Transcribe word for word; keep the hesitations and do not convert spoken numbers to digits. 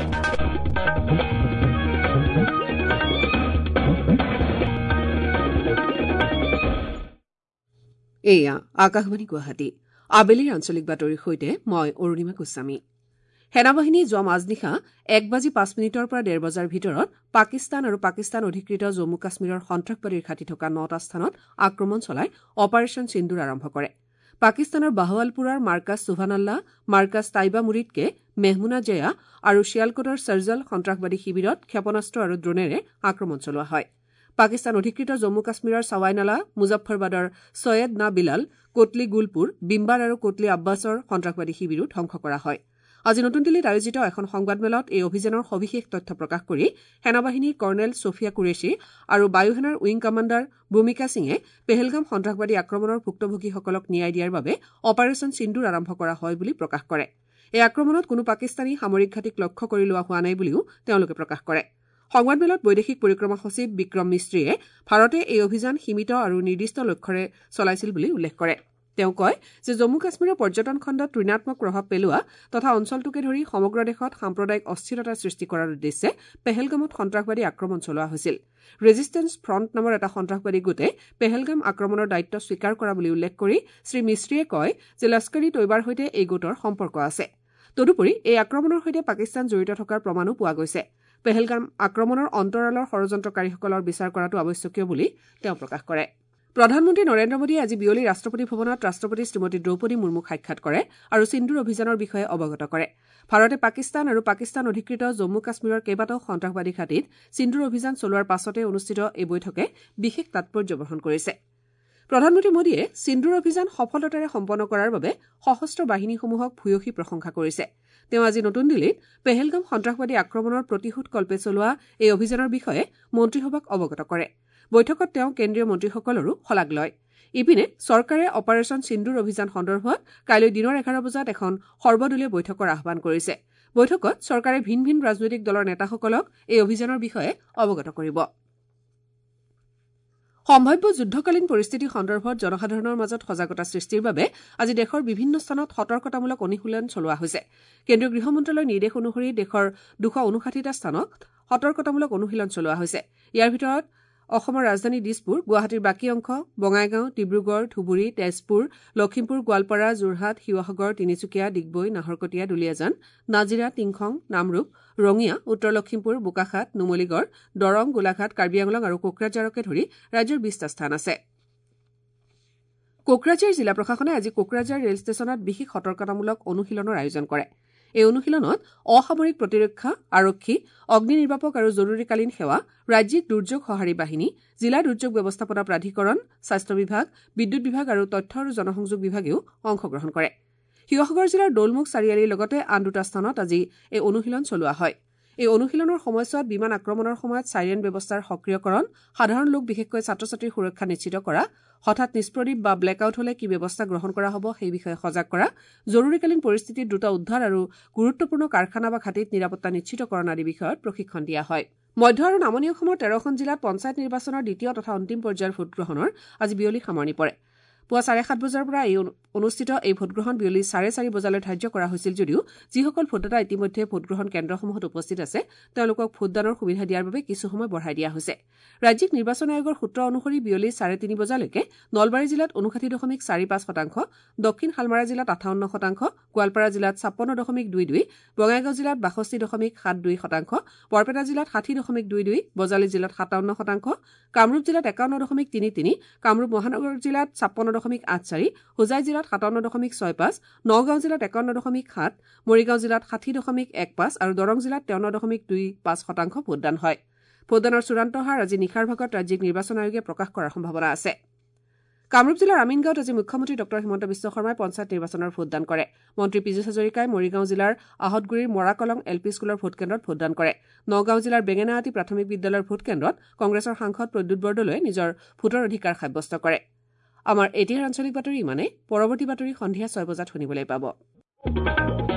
এয়া আকাশবাণী গুৱাহাটী আবেলিৰ আঞ্চলিক বাতৰিৰ সৈতে মই অৰুণিমা গোস্বামী। সেনাবাহিনী যোৱা মাজনিশা এক বাজি পাঁচ মিনিটৰ পৰা ডেৰ বজাৰ ভিতৰত পাকিস্তান আৰু পাকিস্তান অধিকৃত জম্মু কাশ্মীৰৰ সন্ত্ৰাসবাদীৰ ঘাটি থকা নটা স্থানত আক্ৰমণ চলাই অপাৰেশ্যন সিন্দুৰ আৰম্ভ কৰে। পাকিস্তানৰ বাহৱালপুৰৰ মাৰ্কাজ সুভানাল্লাহ, মাৰ্কাজ তাইবা মুৰিদকে মেহমুনা জেয়া আৰু শিয়ালকোটৰ সৰ্জল সন্ত্ৰাসবাদী শিবিৰত ক্ষেপণাস্ত্ৰ আৰু ড্ৰোনেৰে আক্ৰমণ চলোৱা হয়। পাকিস্তান অধিকৃত জম্মু কাশ্মীৰৰ ছাৱাইনালা, মুজফ্ফৰবাদৰ ছৈয়দ না বিলাল, কোটলি গুলপুৰ, বিম্বাৰ আৰু কোটলি আব্বাছৰ সন্ত্ৰাসবাদী শিবিৰো ধ্বংস কৰা হয়। আজি নতুন দিল্লীত আয়োজিত এখন সংবাদমেলত এই অভিযানৰ সবিশেষ তথ্য প্ৰকাশ কৰি সেনাবাহিনীৰ কৰ্ণেল ছফিয়া কুৰেশ্বি আৰু বায়ুসেনাৰ উইং কমাণ্ডাৰ ভূমিকা সিঙে পেহেলগাম সন্ত্ৰাসবাদী আক্ৰমণৰ ভুক্তভোগীসকলক ন্যায় দিয়াৰ বাবে অপাৰেশ্যন সিন্দুৰ আৰম্ভ কৰা হয় বুলি প্ৰকাশ কৰে। এই আক্ৰমণত কোনো পাকিস্তানী সামৰিক ঘাটিক লক্ষ্য কৰি লোৱা হোৱা নাই বুলিও তেওঁলোকে প্ৰকাশ কৰে। সংবাদমেলত বৈদেশিক পৰিক্ৰমা সচিব বিক্ৰম মিস্ত্ৰীয়ে ভাৰতে এই অভিযান সীমিত আৰু নিৰ্দিষ্ট লক্ষ্যৰে চলাইছিল বুলি উল্লেখ কৰে। তেওঁ কয় যে জম্মু কাশ্মীৰৰ পৰ্যটন খণ্ডত ঋণাত্মক প্ৰভাৱ পেলোৱা তথা অঞ্চলটোকে ধৰি সমগ্ৰ দেশত সাম্প্ৰদায়িক অস্থিৰতা সৃষ্টি কৰাৰ উদ্দেশ্যে পেহেলগামত সন্ত্ৰাসবাদী আক্ৰমণ চলোৱা হৈছিল। ৰেজিষ্টেন্স ফ্ৰণ্ট নামৰ এটা সন্ত্ৰাসবাদী গোটে পেহেলগাম আক্ৰমণৰ দায়িত্ব স্বীকাৰ কৰা বুলি উল্লেখ কৰি শ্ৰী মিস্ত্ৰীয়ে কয় যে লস্কৰ ই তৈবাৰ সৈতে এই গোটৰ সম্পৰ্ক আছে। তদুপৰি এই আক্ৰমণৰ সৈতে পাকিস্তান জড়িত থকাৰ প্ৰমাণো পোৱা গৈছে। পেহেলগাম আক্ৰমণৰ অন্তৰালৰ ষড়যন্ত্ৰকাৰীসকলৰ বিচাৰ কৰাটো আৱশ্যকীয় বুলি তেওঁ প্ৰকাশ কৰে। প্ৰধানমন্ত্ৰী নৰেন্দ্ৰ মোদীয়ে আজি বিয়লি ৰাষ্ট্ৰপতি ভৱনত ৰাষ্ট্ৰপতি শ্ৰীমতী দ্ৰৌপদী মুৰ্মুক সাক্ষাৎ কৰে আৰু সিন্দুৰ অভিযানৰ বিষয়ে অৱগত কৰে। ভাৰতে পাকিস্তান আৰু পাকিস্তান অধিকৃত জম্মু কাশ্মীৰৰ কেইবাটাও সন্ত্ৰাসবাদী ঘাটিত সিন্দুৰ অভিযান চলোৱাৰ পাছতে অনুষ্ঠিত এই বৈঠকে বিশেষ তাৎপৰ্য বহন কৰিছে। প্ৰধানমন্ত্ৰী মোদীয়ে সিন্দুৰ অভিযান সফলতাৰে সম্পন্ন কৰাৰ বাবে সশস্ত্ৰ বাহিনীসমূহক ভূয়সী প্ৰশংসা কৰিছে। তেওঁ আজি নতুন দিল্লীত পেহেলগাম সন্ত্ৰাসবাদী আক্ৰমণৰ প্ৰতিশোধ কল্পে চলোৱা এই অভিযানৰ বিষয়ে মন্ত্ৰীসভাক অৱগত কৰে। বৈঠকত তেওঁ কেন্দ্ৰীয় মন্ত্ৰীসকলৰো শলাগ লয়। ইপিনে চৰকাৰে অপাৰেশ্যন সিন্দুৰ অভিযান সন্দৰ্ভত কাইলৈ দিনৰ এঘাৰ বজাত এখন সৰ্বদলীয় বৈঠকৰ আহ্বান কৰিছে। বৈঠকত চৰকাৰে ভিন ভিন ৰাজনৈতিক দলৰ নেতাসকলক এই অভিযানৰ বিষয়ে অৱগত কৰিব। সম্ভাৱ্য যুদ্ধকালীন পৰিস্থিতি সন্দৰ্ভত জনসাধাৰণৰ মাজত সজাগতা সৃষ্টিৰ বাবে আজি দেশৰ বিভিন্ন স্থানত সতৰ্কতামূলক অনুশীলন চলোৱা হৈছে। কেন্দ্ৰীয় গৃহ মন্ত্ৰালয়ৰ নিৰ্দেশ অনুসৰি দেশৰ দুশ ঊনষাঠিটা স্থানত সতৰ্কতামূলক অনুশীলন চলোৱা হৈছে। ইয়াৰ ভিতৰত অসমৰ ৰাজধানী দিছপুৰ, গুৱাহাটীৰ বাকী অংশ, বঙাইগাঁও, ডিব্ৰুগড়, ধুবুৰী, তেজপুৰ, লখিমপুৰ, গোৱালপাৰা, যোৰহাট, শিৱসাগৰ, তিনিচুকীয়া, ডিগবৈ, নাহৰকটীয়া, দুলিয়াজান, নাজিৰা, টিংখং, নামৰূপ, ৰঙিয়া, উত্তৰ লখিমপুৰ, বোকাখাত, নুমলীগড়, দৰং, গোলাঘাট, কাৰ্বি আংলং আৰু কোকৰাঝাৰকে ধৰি ৰাজ্যৰ বিশটা স্থান আছে। কোকৰাঝাৰ জিলা প্ৰশাসনে আজি কোকৰাঝাৰ ৰেল ষ্টেচনত বিশেষ সতৰ্কতামূলক অনুশীলনৰ আয়োজন কৰে। এই অনুশীলনত অসামৰিক প্ৰতিৰক্ষা, আৰক্ষী, অগ্নি নিৰ্বাপক আৰু জৰুৰীকালীন সেৱা, ৰাজ্যিক দুৰ্যোগ সঁহাৰি বাহিনী, জিলা দুৰ্যোগ ব্যৱস্থাপনা প্ৰাধিকৰণ, স্বাস্থ্য বিভাগ, বিদ্যুৎ বিভাগ আৰু তথ্য আৰু জনসংযোগ বিভাগেও অংশগ্ৰহণ কৰে। শিৱসাগৰ জিলাৰ দৌলমুখ চাৰিআলিৰ লগতে আন দুটা স্থানত আজি এই অনুশীলন চলোৱা হয়। এই অনুশীলনৰ সময়ছোৱাত বিমান আক্ৰমণৰ সময়ত চাইৰেন ব্যৱস্থাৰ সক্ৰিয়কৰণ, সাধাৰণ লোক বিশেষকৈ ছাত্ৰ ছাত্ৰীৰ সুৰক্ষা নিশ্চিত কৰা, হঠাৎ নিষ্প্ৰদীপ বা ব্লেকআউট হলে কি ব্যৱস্থা গ্ৰহণ কৰা হ'ব সেই বিষয়ে সজাগ কৰা, জৰুৰীকালীন পৰিস্থিতিত দ্ৰুত উদ্ধাৰ আৰু গুৰুত্বপূৰ্ণ কাৰখানা বা ঘাটিত নিৰাপত্তা নিশ্চিতকৰণ আদি বিষয়ত প্ৰশিক্ষণ দিয়া হয়। মধ্য আৰু নামনি অসমৰ তেৰখন জিলাত পঞ্চায়ত নিৰ্বাচনৰ দ্বিতীয় তথা অন্তিম পৰ্যায়ৰ ভোটগ্ৰহণৰ আজি বিয়লি সামৰণি পৰে। পুৱা চাৰে সাত বজাৰ পৰা এই অনুষ্ঠিত এই ভোটগ্ৰহণ বিয়লি চাৰে চাৰি বজালৈ ধাৰ্য কৰা হৈছিল যদিও যিসকল ভোটদাতা ইতিমধ্যে ভোটগ্ৰহণ কেন্দ্ৰসমূহত উপস্থিত আছে তেওঁলোকক ভোটদানৰ সুবিধা দিয়াৰ বাবে কিছু সময় বঢ়াই দিয়া হৈছে। ৰাজ্যিক নিৰ্বাচন আয়োগৰ সূত্ৰ অনুসৰি বিয়লি চাৰে তিনি বজালৈকে নলবাৰী জিলাত ঊনষাঠি দশমিক চাৰি পাঁচ শতাংশ, দক্ষিণ শালমাৰা জিলাত আঠাৱন্ন শতাংশ, গোৱালপাৰা জিলাত ছাপন্ন দশমিক দুই দুই, বঙাইগাঁও জিলাত বাষষ্ঠি দশমিক সাত দুই শতাংশ, বৰপেটা জিলাত ষাঠি দশমিক দুই দুই, বজালী জিলাত সাতাৱন্ন শতাংশ, কামৰূপ জিলাত একাৱন্ন দশমিক তিনি তিনি, কামৰূপ মহানগৰ জিলাত ছাপন্ন দশমিক আঠ চাৰি, হোজাই জিলাত সাতাৱন্ন দশমিক ছয় পাঁচ, নগাঁও জিলাত একাৱন্ন দশমিক সাত, মৰিগাঁও জিলাত ষাঠি দশমিক এক পাঁচ আৰু দৰং জিলাত তেৱন্ন দশমিক দুই পাঁচ শতাংশ ভোটদান হয়। ভোটদানৰ চূড়ান্ত হাৰ আজি নিশাৰ ভাগত ৰাজ্যিক নিৰ্বাচন আয়োগে প্ৰকাশ কৰাৰ সম্ভাৱনা আছে। কামৰূপ জিলাৰ আমিনগাঁৱত আজি মুখ্যমন্ত্ৰী ডঃ হিমন্ত বিশ্ব শৰ্মাই পঞ্চায়ত নিৰ্বাচনৰ ভোটদান কৰে। মন্ত্ৰী পীযুষ হাজৰিকাই মৰিগাঁও জিলাৰ আহতগুৰিৰ মৰাকলং এল পি স্কুলৰ ভোটকেন্দ্ৰত ভোটদান কৰে। নগাঁও জিলাৰ বেঙেনাআটি প্ৰাথমিক বিদ্যালয়ৰ ভোটকেন্দ্ৰত কংগ্ৰেছৰ সাংসদ প্ৰদ্যুৎ বৰদলৈয়ে নিজৰ ভোটৰ অধিকাৰ সাব্যস্ত কৰে। আমাৰ এতিয়াৰ আঞ্চলিক বাতৰি ইমানে। পৰৱৰ্তী বাতৰি সন্ধিয়া ছয় বজাত শুনিবলৈ পাব।